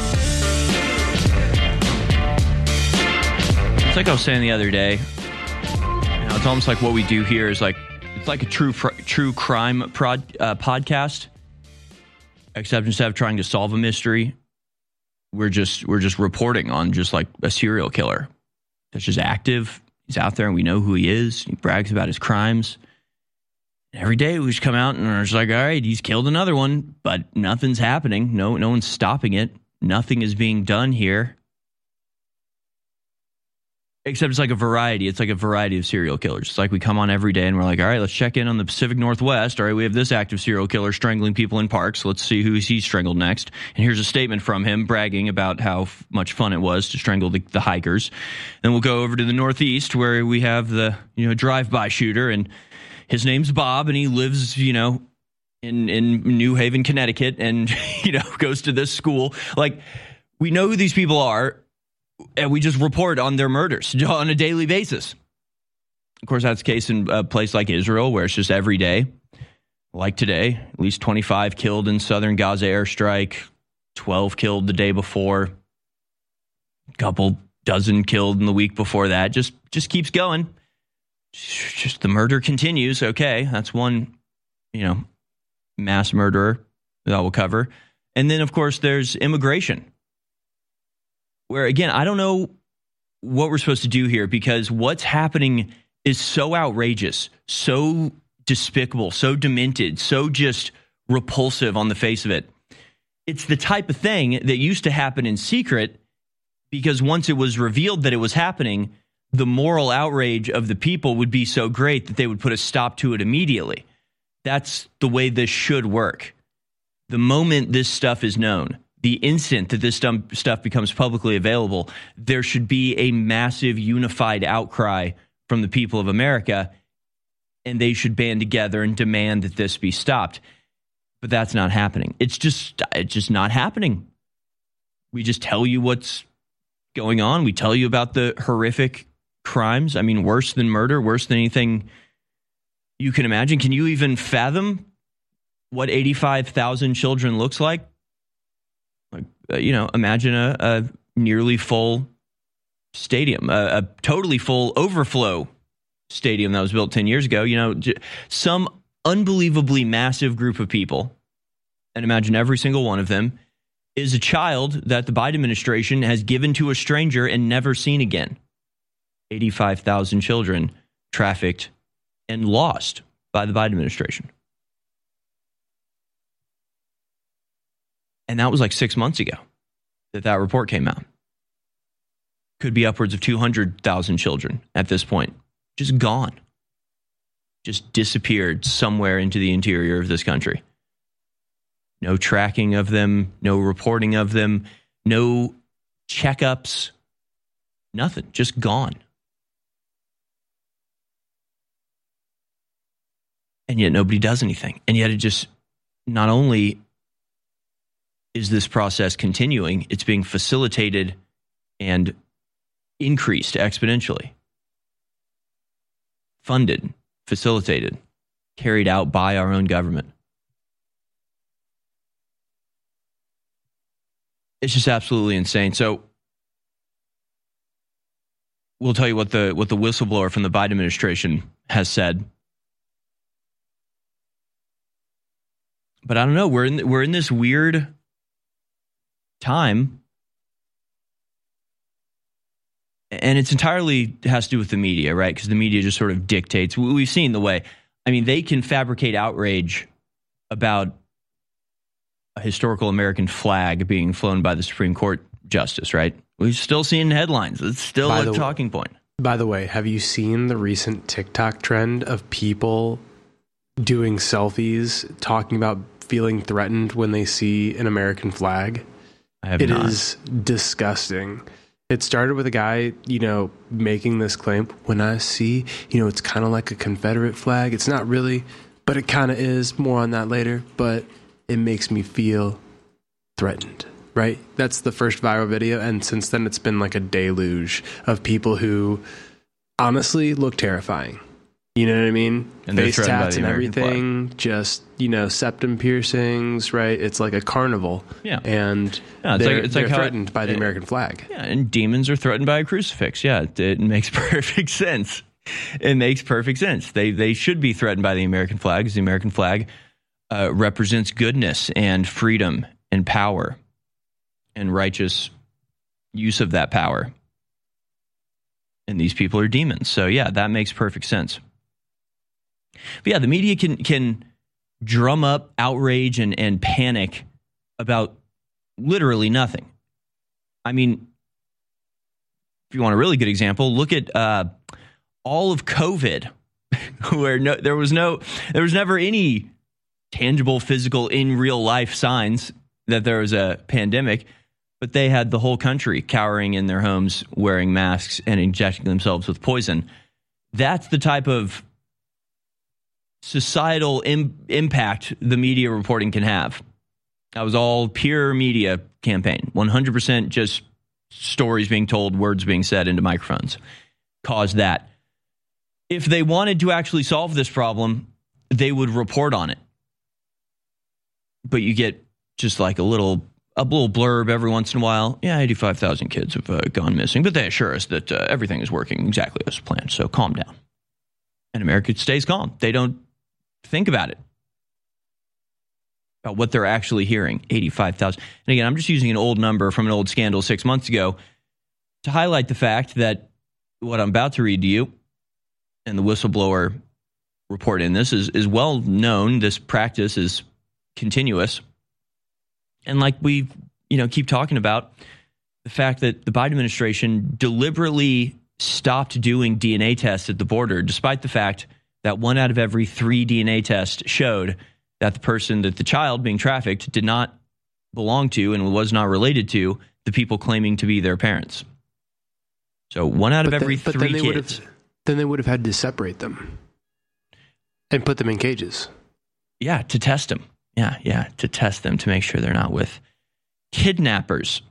Speaker 2: It's like I was saying the other day. You know, it's almost like what we do here is like It's like a true true crime prod, uh, podcast, except instead of trying to solve a mystery, we're just we're just reporting on just like a serial killer that's just active. He's out there, and we know who he is. He brags about his crimes. And every day, we just come out and we're just like, all right, he's killed another one, but nothing's happening. No, no one's stopping it. Nothing is being done here. Except it's like a variety. It's like a variety of serial killers. It's like we come on every day and we're like, all right, let's check in on the Pacific Northwest. All right, we have this active serial killer strangling people in parks. Let's see who he's strangled next. And here's a statement from him bragging about how f- much fun it was to strangle the, the hikers. Then we'll go over to the Northeast where we have the, you know, drive-by shooter, and his name's Bob, and he lives, you know, in, in New Haven, Connecticut, and, you know, goes to this school. Like, we know who these people are. And we just report on their murders on a daily basis. Of course, that's the case in a place like Israel, where it's just every day. Like today, at least twenty-five killed in southern Gaza airstrike, twelve killed the day before, a couple dozen killed in the week before that. Just, just keeps going. just the murder continues. Okay, that's one, you know, mass murderer that we'll cover. And then, of course, there's immigration, where, again, I don't know what we're supposed to do here, because what's happening is so outrageous, so despicable, so demented, so just repulsive on the face of it. It's the type of thing that used to happen in secret, because once it was revealed that it was happening, the moral outrage of the people would be so great that they would put a stop to it immediately. That's the way this should work. The moment this stuff is known, the instant that this stuff becomes publicly available, there should be a massive unified outcry from the people of America, and they should band together and demand that this be stopped. But that's not happening. It's just, it's just not happening. We just tell you what's going on. We tell you about the horrific crimes. I mean, worse than murder, worse than anything you can imagine. Can you even fathom what eighty-five thousand children looks like? Like, uh, you know, imagine a, a nearly full stadium, a, a totally full overflow stadium that was built ten years ago. You know, j- some unbelievably massive group of people, and imagine every single one of them is a child that the Biden administration has given to a stranger and never seen again. eighty-five thousand children trafficked and lost by the Biden administration. And that was like six months ago that that report came out. Could be upwards of two hundred thousand children at this point. Just gone. Just disappeared somewhere into the interior of this country. No tracking of them, no reporting of them, no checkups, nothing. Just gone. And yet nobody does anything. And yet it just, not only is this process continuing, it's being facilitated and increased exponentially. Funded, facilitated, carried out by our own government. It's just absolutely insane. So we'll tell you what the what the whistleblower from the Biden administration has said. But I don't know. We're in we're in this weird time, and it's entirely has to do with the media, right? Because the media just sort of dictates. We've seen the way. I mean, they can fabricate outrage about a historical American flag being flown by the Supreme Court justice, right? We've still seen headlines. It's still by a talking point.
Speaker 9: By the way, have you seen the recent TikTok trend of people doing selfies talking about feeling threatened when they see an American flag?
Speaker 2: I have
Speaker 9: It
Speaker 2: not.
Speaker 9: is disgusting. It started with a guy, you know, making this claim. When I see, you know, it's kind of like a Confederate flag. It's not really, but it kind of is. More on that later. But it makes me feel threatened, right? That's the first viral video. And since then, it's been like a deluge of people who honestly look terrifying. You know what I mean?
Speaker 2: And
Speaker 9: face
Speaker 2: they're threatened by
Speaker 9: tats
Speaker 2: the
Speaker 9: and
Speaker 2: American
Speaker 9: everything.
Speaker 2: flag.
Speaker 9: Just, you know, septum piercings, right? It's like a carnival.
Speaker 2: Yeah.
Speaker 9: And
Speaker 2: Yeah, it's
Speaker 9: they're,
Speaker 2: like- it's
Speaker 9: they're
Speaker 2: like how it-
Speaker 9: threatened by the
Speaker 2: it-
Speaker 9: American flag.
Speaker 2: Yeah, and demons are threatened by a crucifix. Yeah, it, it makes perfect sense. It makes perfect sense. They they should be threatened by the American flag, because the American flag uh, represents goodness and freedom and power and righteous use of that power. And these people are demons. So yeah, that makes perfect sense. But yeah, the media can can drum up outrage and, and panic about literally nothing. I mean, if you want a really good example, look at uh, all of COVID, where no, there was no, there was never any tangible, physical, in real life signs that there was a pandemic, but they had the whole country cowering in their homes, wearing masks and injecting themselves with poison. That's the type of societal im- impact the media reporting can have. That was all pure media campaign. one hundred percent just stories being told, words being said into microphones caused that. If they wanted to actually solve this problem, they would report on it. But you get just like a little a little blurb every once in a while. Yeah, eighty-five thousand kids have uh, gone missing, but they assure us that uh, everything is working exactly as planned. So calm down. And America stays calm. They don't think about it, about what they're actually hearing. eighty-five thousand. And again, I'm just using an old number from an old scandal six months ago to highlight the fact that what I'm about to read to you and the whistleblower report in this is, is well known. This practice is continuous. And like we you know, keep talking about, the fact that the Biden administration deliberately stopped doing D N A tests at the border, despite the fact that one out of every three D N A tests showed that the person, that the child being trafficked, did not belong to and was not related to the people claiming to be their parents. So one out of
Speaker 9: but
Speaker 2: every
Speaker 9: then,
Speaker 2: three
Speaker 9: then they
Speaker 2: kids.
Speaker 9: Then they would have had to separate them and put them in cages.
Speaker 2: Yeah, to test them. Yeah, yeah, to test them to make sure they're not with kidnappers.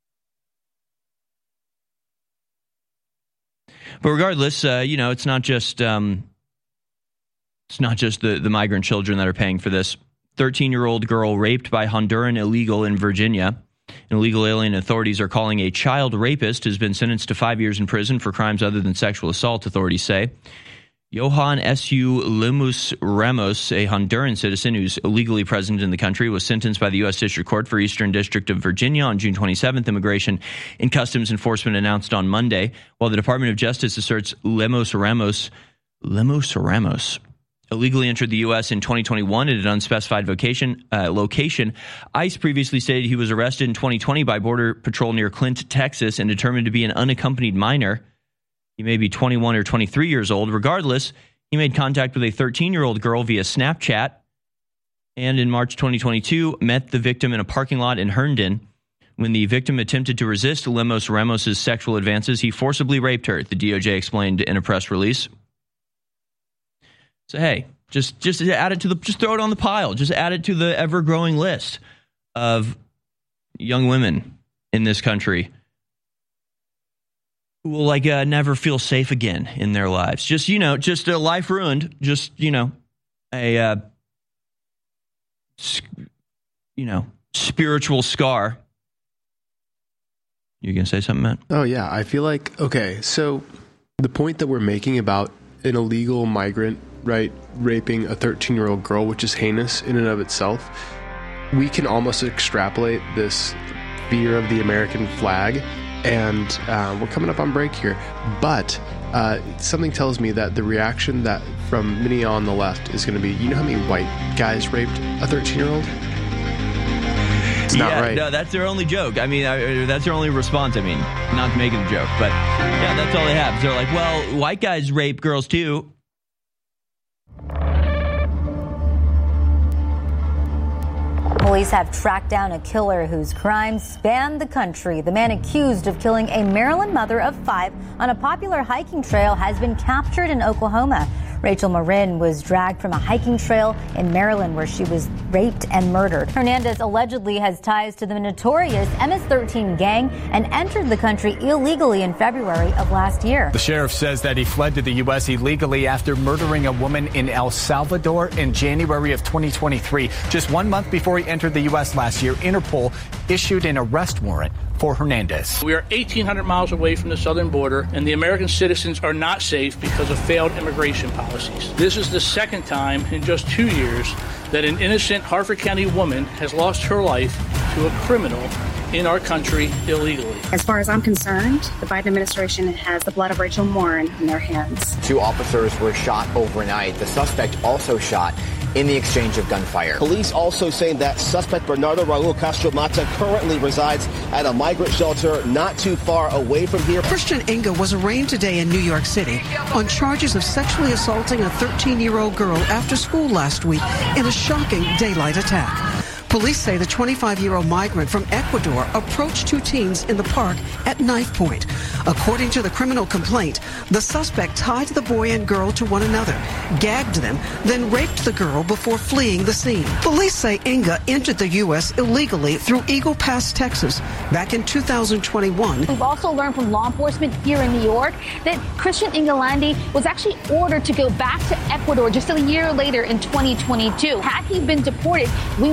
Speaker 2: But regardless, uh, you know, it's not just um, it's not just the, the migrant children that are paying for this. thirteen-year-old girl raped by Honduran illegal in Virginia. An illegal alien authorities are calling a child rapist has been sentenced to five years in prison for crimes other than sexual assault, authorities say. Johan S U Lemus Ramos, a Honduran citizen who's illegally present in the country, was sentenced by the U S District Court for Eastern District of Virginia on June twenty-seventh. Immigration and Customs Enforcement announced on Monday, while the Department of Justice asserts Lemus Ramos, Lemus Ramos illegally entered the U S in twenty twenty-one at an unspecified vocation, uh, location. ICE previously stated he was arrested in twenty twenty by Border Patrol near Clint, Texas, and determined to be an unaccompanied minor. He may be twenty-one or twenty-three years old. Regardless, he made contact with a thirteen-year-old girl via Snapchat, and in March twenty twenty-two, met the victim in a parking lot in Herndon. When the victim attempted to resist Lemos Ramos' sexual advances, he forcibly raped her, the D O J explained in a press release. So, hey, just, just add it to the, just throw it on the pile. Just add it to the ever-growing list of young women in this country who will like uh, never feel safe again in their lives. Just, you know, just a life ruined. Just, you know, a, uh, you know, spiritual scar. You going to say something, Matt?
Speaker 9: Oh, yeah. I feel like, okay, so the point that we're making about an illegal migrant, right, raping a thirteen-year-old girl, which is heinous in and of itself, we can almost extrapolate this fear of the American flag. And uh, we're coming up on break here, but uh, something tells me that the reaction that from many on the left is going to be, you know how many white guys raped a thirteen-year-old? It's not
Speaker 2: yeah,
Speaker 9: right.
Speaker 2: No, that's their only joke. I mean, I, that's their only response. I mean, not to make it a joke, but yeah, that's all they have. They're like, well, white guys rape girls too.
Speaker 10: Police have tracked down a killer whose crimes span the country. The man accused of killing a Maryland mother of five on a popular hiking trail has been captured in Oklahoma. Rachel Marin was dragged from a hiking trail in Maryland where she was raped and murdered. Hernandez allegedly has ties to the notorious M S thirteen gang and entered the country illegally in February of last year.
Speaker 11: The sheriff says that he fled to the U S illegally after murdering a woman in El Salvador in January of twenty twenty-three. Just one month before he entered the U S last year, Interpol issued an arrest warrant for Hernandez.
Speaker 12: We are eighteen hundred miles away from the southern border, and the American citizens are not safe because of failed immigration policies. This is the second time in just two years that an innocent Harford County woman has lost her life to a criminal in our country illegally.
Speaker 13: As far as I'm concerned, the Biden administration has the blood of Rachel Marin in their hands.
Speaker 14: Two officers were shot overnight. The suspect also shot in the exchange of gunfire.
Speaker 15: Police also saying that suspect Bernardo Raul Castro Mata currently resides at a migrant shelter not too far away from here.
Speaker 16: Christian Inga was arraigned today in New York City on charges of sexually assaulting a thirteen-year-old girl after school last week in a shocking daylight attack. Police say the twenty-five-year-old migrant from Ecuador approached two teens in the park at knife point. According to the criminal complaint, the suspect tied the boy and girl to one another, gagged them, then raped the girl before fleeing the scene. Police say Inga entered the U S illegally through Eagle Pass, Texas, back in two thousand twenty-one.
Speaker 17: We've also learned from law enforcement here in New York that Christian Ingalandi was actually ordered to go back to Ecuador just a year later in twenty twenty-two. Had he been deported, we may not have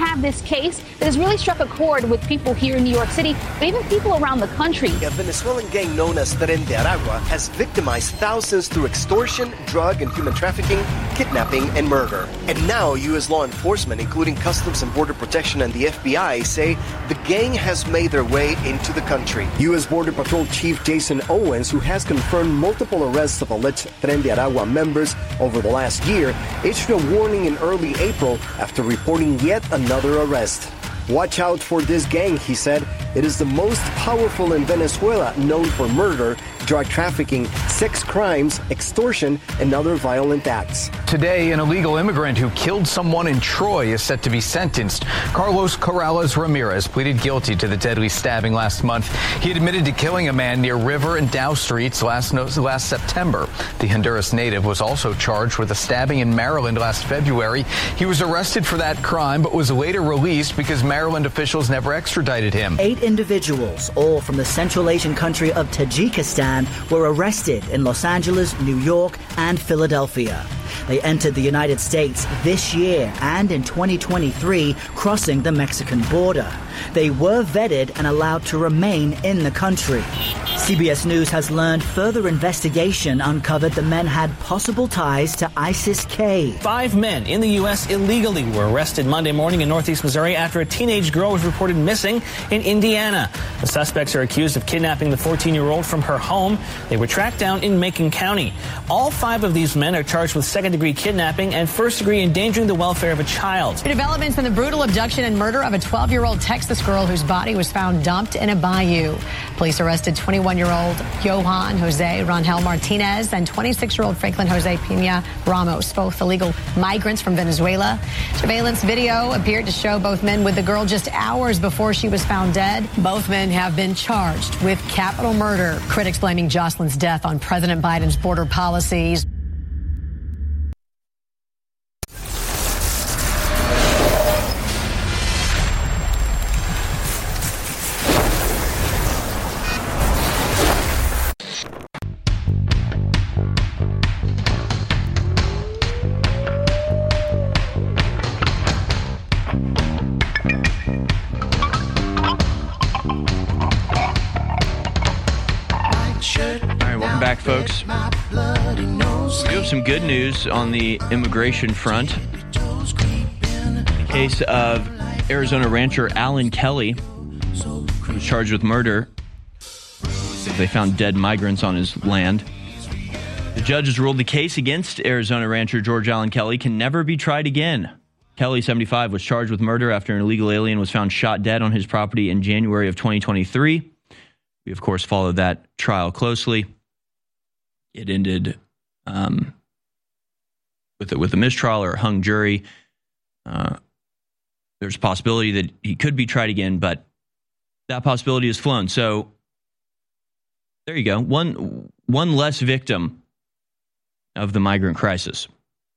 Speaker 17: have this case that has really struck a chord with people here in New York City, but even people around the country.
Speaker 18: A Venezuelan gang known as Tren de Aragua has victimized thousands through extortion, drug and human trafficking, kidnapping, and murder. And now U S law enforcement, including Customs and Border Protection and the F B I, say the gang has made their way into the country. U S Border Patrol Chief Jason Owens, who has confirmed multiple arrests of alleged Tren de Aragua members over the last year, issued a warning in early April after reporting yet another arrest. Watch out for this gang, he said. It is the most powerful in Venezuela, known for murder, drug trafficking, sex crimes, extortion, and other violent acts.
Speaker 11: Today, an illegal immigrant who killed someone in Troy is set to be sentenced. Carlos Corrales Ramirez pleaded guilty to the deadly stabbing last month. He admitted to killing a man near River and Dow Streets last, last September. The Honduras native was also charged with a stabbing in Maryland last February. He was arrested for that crime, but was later released because Maryland officials never extradited him.
Speaker 19: Eight individuals, all from the Central Asian country of Tajikistan, were arrested in Los Angeles, New York, and Philadelphia. They entered the United States this year and in twenty twenty-three, crossing the Mexican border. They were vetted and allowed to remain in the country. C B S News has learned further investigation uncovered the men had possible ties to ISIS-K.
Speaker 20: Five men in the U S illegally were arrested Monday morning in Northeast Missouri after a teenage girl was reported missing in Indiana. The suspects are accused of kidnapping the fourteen-year-old from her home. They were tracked down in Macon County. All five of these men are charged with second-degree kidnapping and first-degree endangering the welfare of a child.
Speaker 21: Developments in the brutal abduction and murder of a twelve-year-old Texas girl whose body was found dumped in a bayou. Police arrested twenty-one-year-old Johan Jose Rangel Martinez and twenty-six-year-old Franklin Jose Pena Ramos, both illegal migrants from Venezuela. Surveillance video appeared to show both men with the girl just hours before she was found dead. Both men have been charged with capital murder. Critics blaming Jocelyn's death on President Biden's border policies.
Speaker 2: Folks, we have some good news on the immigration front. The case of Arizona rancher Alan Kelly, who was charged with murder. They found dead migrants on his land. The judge has ruled the case against Arizona rancher George Alan Kelly can never be tried again. Kelly, seventy-five, was charged with murder after an illegal alien was found shot dead on his property in January of twenty twenty-three. We, of course, followed that trial closely. It ended um, with a, with a mistrial or a hung jury. Uh, there's a possibility that he could be tried again, but that possibility has flown. So there you go. One one less victim of the migrant crisis.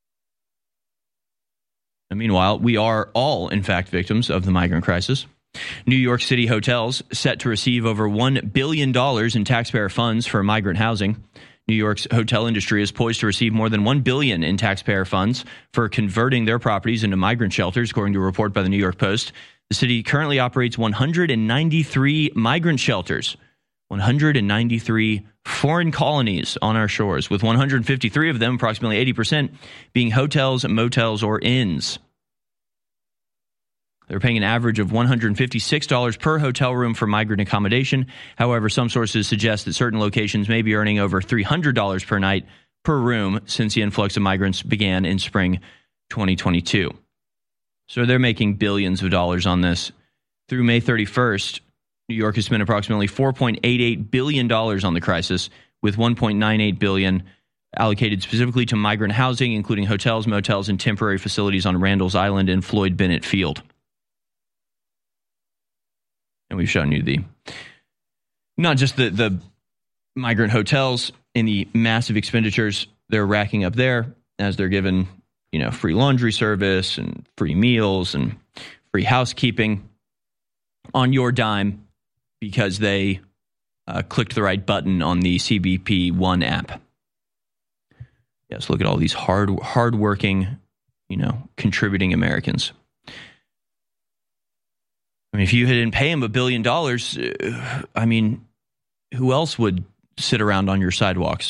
Speaker 2: And meanwhile, we are all, in fact, victims of the migrant crisis. New York City hotels set to receive over one billion dollars in taxpayer funds for migrant housing. New York's hotel industry is poised to receive more than one billion dollars in taxpayer funds for converting their properties into migrant shelters, according to a report by the New York Post. The city currently operates one hundred ninety-three migrant shelters, one hundred ninety-three foreign colonies on our shores, with one hundred fifty-three of them, approximately eighty percent, being hotels, motels, or inns. They're paying an average of one hundred fifty-six dollars per hotel room for migrant accommodation. However, some sources suggest that certain locations may be earning over three hundred dollars per night per room since the influx of migrants began in spring twenty twenty-two. So they're making billions of dollars on this. Through May thirty-first, New York has spent approximately four point eight eight billion dollars on the crisis, with one point nine eight billion dollars allocated specifically to migrant housing, including hotels, motels, and temporary facilities on Randall's Island and Floyd Bennett Field. And we've shown you the, not just the, the migrant hotels and the massive expenditures they're racking up there, as they're given, you know, free laundry service and free meals and free housekeeping on your dime because they uh, clicked the right button on the C B P One app. Yes, look at all these hard, hardworking, you know, contributing Americans. I mean, if you didn't pay him a billion dollars, uh, I mean, who else would sit around on your sidewalks?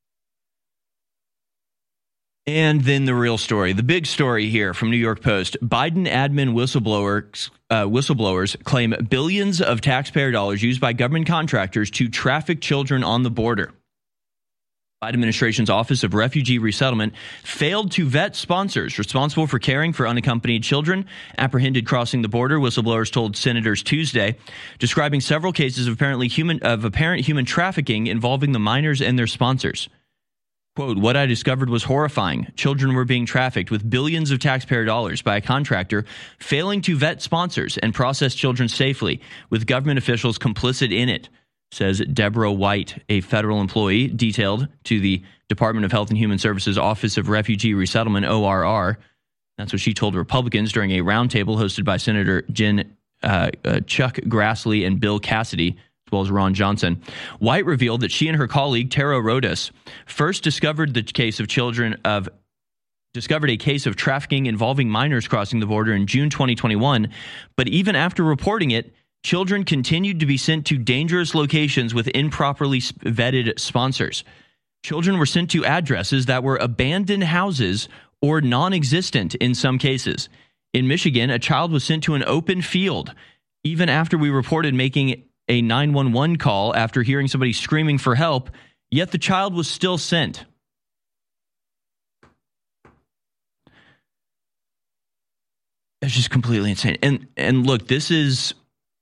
Speaker 2: And then the real story, the big story here from New York Post. Biden admin whistleblowers, uh, whistleblowers claim billions of taxpayer dollars used by government contractors to traffic children on the border. Biden administration's Office of Refugee Resettlement failed to vet sponsors responsible for caring for unaccompanied children apprehended crossing the border, whistleblowers told senators Tuesday, describing several cases of apparently human of apparent human trafficking involving the minors and their sponsors. Quote, what I discovered was horrifying. Children were being trafficked with billions of taxpayer dollars by a contractor failing to vet sponsors and process children safely, with government officials complicit in it, says Deborah White, a federal employee detailed to the Department of Health and Human Services Office of Refugee Resettlement, O R R. That's what she told Republicans during a roundtable hosted by Senator Jen, uh, uh, Chuck Grassley and Bill Cassidy, as well as Ron Johnson. White revealed that she and her colleague Tara Rodas first discovered the case of children of discovered a case of trafficking involving minors crossing the border in June twenty twenty-one, but even after reporting it, children continued to be sent to dangerous locations with improperly vetted sponsors. Children were sent to addresses that were abandoned houses or non-existent in some cases. In Michigan, a child was sent to an open field even after we reported making a nine one one call after hearing somebody screaming for help, yet the child was still sent. It's just completely insane. And and look, this is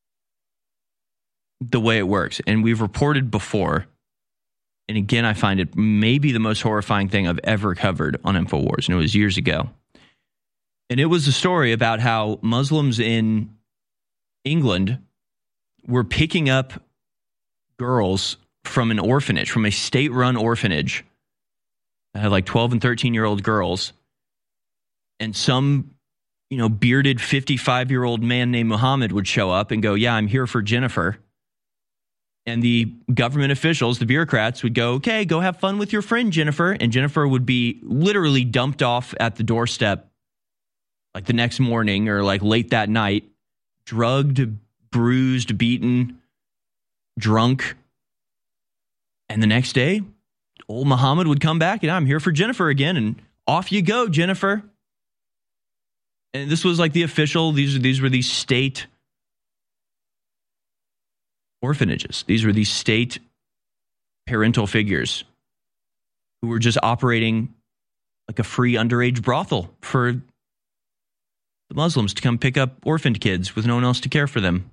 Speaker 2: the way it works. And we've reported before. And again, I find it maybe the most horrifying thing I've ever covered on InfoWars. And it was years ago. And it was a story about how Muslims in England were picking up girls from an orphanage, from a state-run orphanage that had like twelve and thirteen-year-old girls. And some, you know, bearded fifty-five-year-old man named Muhammad would show up and go, yeah, I'm here for Jennifer. And the government officials, the bureaucrats, would go, okay, go have fun with your friend, Jennifer. And Jennifer would be literally dumped off at the doorstep like the next morning or like late that night, drugged, bruised, beaten, drunk. And the next day, old Muhammad would come back and I'm here for Jennifer again. And off you go, Jennifer. And this was like the official, these, these were these state orphanages. These were these state parental figures who were just operating like a free underage brothel for the Muslims to come pick up orphaned kids with no one else to care for them.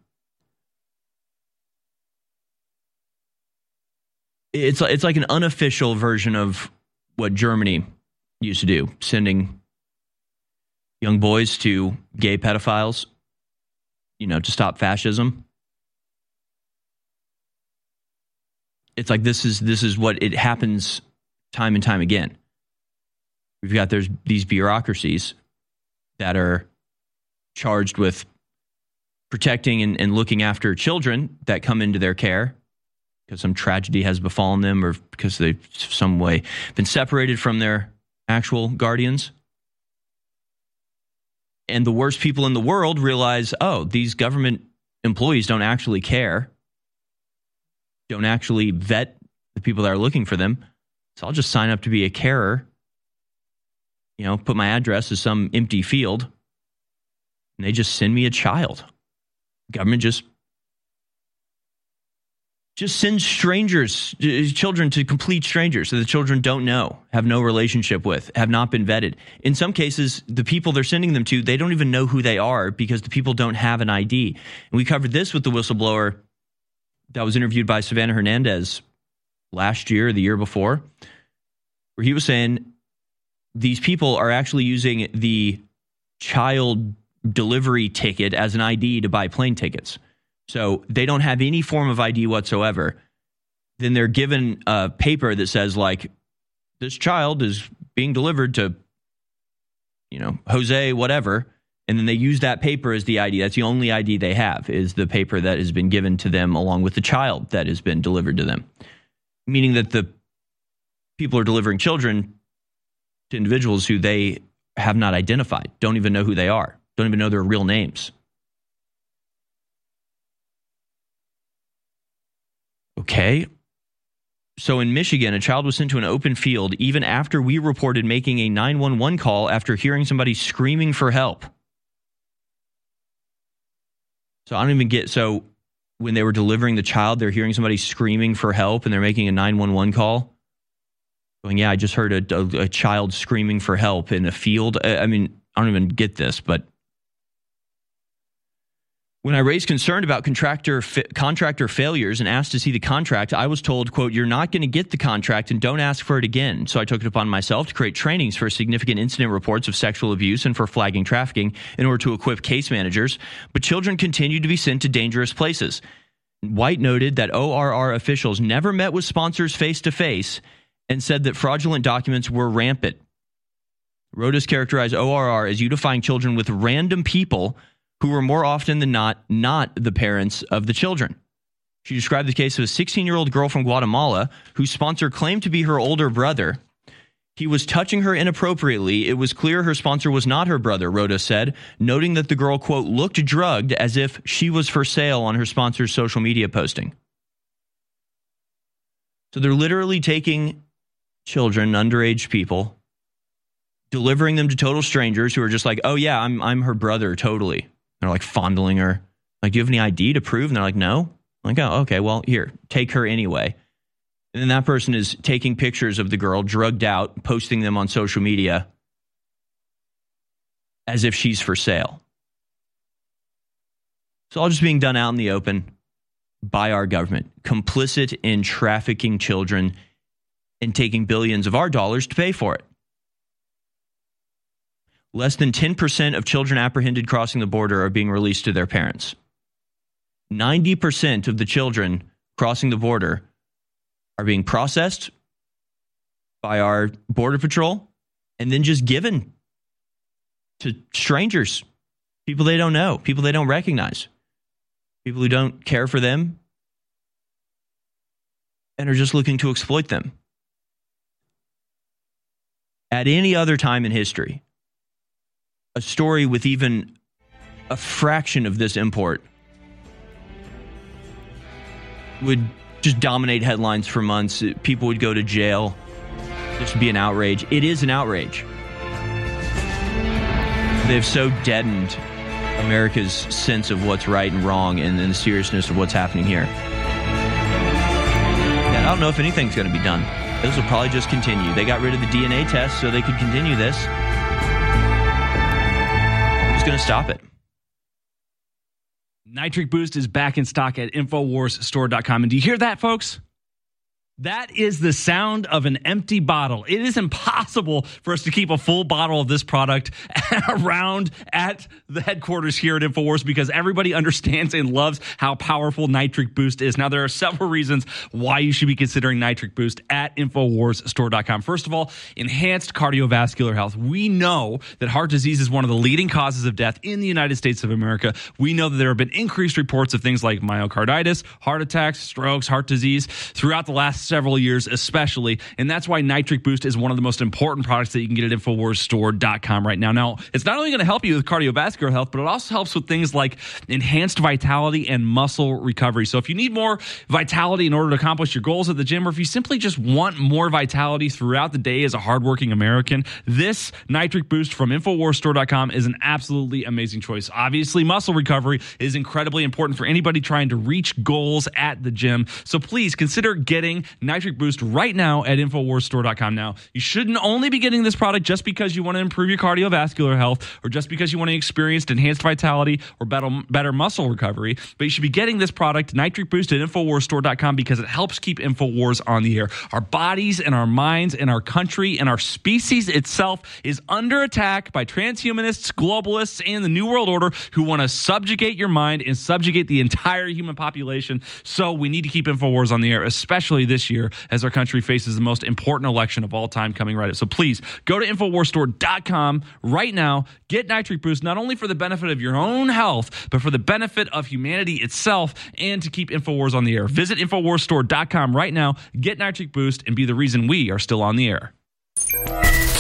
Speaker 2: It's it's like an unofficial version of what Germany used to do, sending young boys to gay pedophiles, you know, to stop fascism. It's like this is this is what it happens time and time again. We've got there's these bureaucracies that are charged with protecting and, and looking after children that come into their care because some tragedy has befallen them or because they've some way been separated from their actual guardians. And the worst people in the world realize, oh, these government employees don't actually care, don't actually vet the people that are looking for them. So I'll just sign up to be a carer, you know, put my address as some empty field, and they just send me a child. Government just just sends strangers, children to complete strangers that the children don't know, have no relationship with, have not been vetted. In some cases, the people they're sending them to, they don't even know who they are because the people don't have an I D. And we covered this with the whistleblower that was interviewed by Savannah Hernandez last year, or the year before, where he was saying these people are actually using the child delivery ticket as an I D to buy plane tickets. So they don't have any form of I D whatsoever. Then they're given a paper that says, like, this child is being delivered to, you know, Jose, whatever. And then they use that paper as the I D. That's the only I D they have, is the paper that has been given to them along with the child that has been delivered to them. Meaning that the people are delivering children to individuals who they have not identified, don't even know who they are, don't even know their real names. Okay. So in Michigan, a child was sent to an open field even after we reported making a nine one one call after hearing somebody screaming for help. So I don't even get, so when they were delivering the child, they're hearing somebody screaming for help and they're making a nine one one call. Going, yeah, I just heard a, a, a child screaming for help in a field. I, I mean, I don't even get this, but when I raised concern about contractor fa- contractor failures and asked to see the contract, I was told, quote, you're not going to get the contract and don't ask for it again. So I took it upon myself to create trainings for significant incident reports of sexual abuse and for flagging trafficking in order to equip case managers. But children continued to be sent to dangerous places. White noted that O R R officials never met with sponsors face-to-face and said that fraudulent documents were rampant. Rodas characterized O R R as unifying children with random people who were more often than not not the parents of the children. She described the case of a sixteen-year-old girl from Guatemala whose sponsor claimed to be her older brother. He was touching her inappropriately. It was clear her sponsor was not her brother, Rhoda said, noting that the girl, quote, looked drugged as if she was for sale on her sponsor's social media posting. So they're literally taking children, underage people, delivering them to total strangers who are just like, oh, yeah, I'm I'm her brother, totally. They're like fondling her. Like, do you have any I D to prove? And they're like, no. I'm like, oh, okay, well, here, take her anyway. And then that person is taking pictures of the girl drugged out, posting them on social media as if she's for sale. It's all just being done out in the open by our government, complicit in trafficking children and taking billions of our dollars to pay for it. Less than ten percent of children apprehended crossing the border are being released to their parents. ninety percent of the children crossing the border are being processed by our Border Patrol and then just given to strangers, people they don't know, people they don't recognize, people who don't care for them and are just looking to exploit them. At any other time in history, a story with even a fraction of this import would just dominate headlines for months. People would go to jail. This would be an outrage. It is an outrage. They've so deadened America's sense of what's right and wrong and, and the seriousness of what's happening here. Yeah, I don't know if anything's going to be done. This will probably just continue. They got rid of the D N A test so they could continue this. Who's going to stop it?
Speaker 7: Nitric Boost is back in stock at Infowars Store dot com. And do you hear that, folks? That is the sound of an empty bottle. It is impossible for us to keep a full bottle of this product around at the headquarters here at Infowars because everybody understands and loves how powerful Nitric Boost is. Now, there are several reasons why you should be considering Nitric Boost at Infowars Store dot com. First of all, enhanced cardiovascular health. We know that heart disease is one of the leading causes of death in the United States of America. We know that there have been increased reports of things like myocarditis, heart attacks, strokes, heart disease throughout the last several years especially, and that's why Nitric Boost is one of the most important products that you can get at Infowars Store dot com right now. Now, it's not only going to help you with cardiovascular health, but it also helps with things like enhanced vitality and muscle recovery. So if you need more vitality in order to accomplish your goals at the gym, or if you simply just want more vitality throughout the day as a hardworking American, this Nitric Boost from Infowars Store dot com is an absolutely amazing choice. Obviously, muscle recovery is incredibly important for anybody trying to reach goals at the gym. So please consider getting Nitric Boost right now at Infowars Store dot com. Now, you shouldn't only be getting this product just because you want to improve your cardiovascular health or just because you want to experience enhanced vitality or better, better muscle recovery, but you should be getting this product, Nitric Boost, at Infowars Store dot com because it helps keep Infowars on the air. Our bodies and our minds and our country and our species itself is under attack by transhumanists, globalists, and the New World Order who want to subjugate your mind and subjugate the entire human population. So we need to keep Infowars on the air, especially this year as our country faces the most important election of all time coming right up. So please go to Infowars Store dot com right now. Get Nitric Boost, not only for the benefit of your own health, but for the benefit of humanity itself and to keep Infowars on the air. Visit Infowars Store dot com right now. Get Nitric Boost and be the reason we are still on the air.